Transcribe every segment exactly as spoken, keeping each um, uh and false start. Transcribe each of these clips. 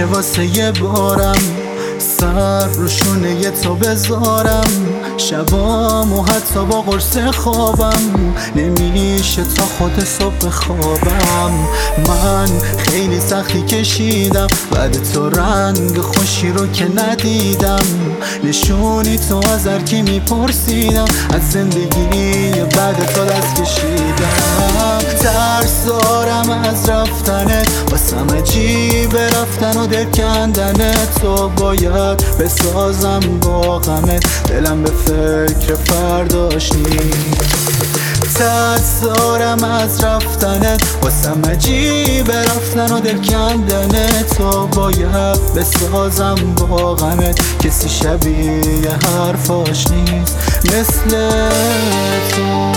نمیشه واسه یه بارم سر روشونه یه تو بذارم، شبامو حتی با قرص خوابم نمیشه تا خود صبح خوابم. من خیلی سختی کشیدم بعد تو رنگ خوشی رو که ندیدم، نشونی تو از هر کی میپرسیدم، از زندگی بعد تو دست کشیدم. ترس دارم از رفتنت، واسم عجیبه رفتن و دل کندنت، تو باید بسازم با غمت، دلم به فکر فرداش نیست. ترس دارم از رفتنت، واسم عجیبه رفتن و دل کندنت، تو باید بسازم با غمت، کسی شبیه حرفاش نیست مثل تو.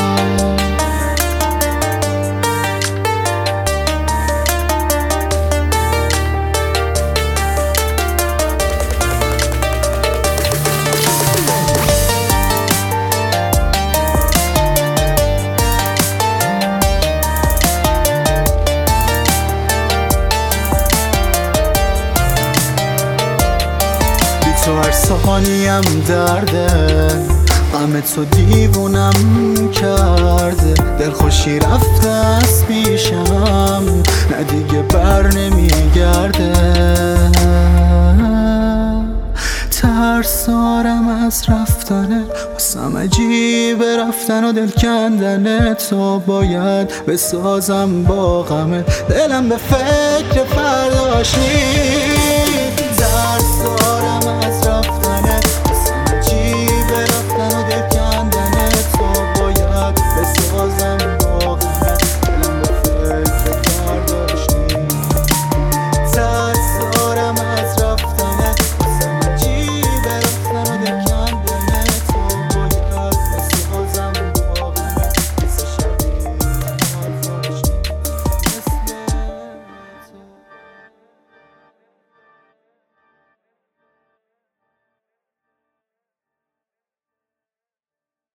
تو هر ثانیم درده، غم تو دیوونم کرده، دلخوشی رفته از پیشم نه دیگه بر نمیگرده. ترس دارم از رفتنت، واسم عجیبه رفتن و دل کندنت، تو باید بسازم با غمت، دلم به فکر فرداش نیست. ترس دارم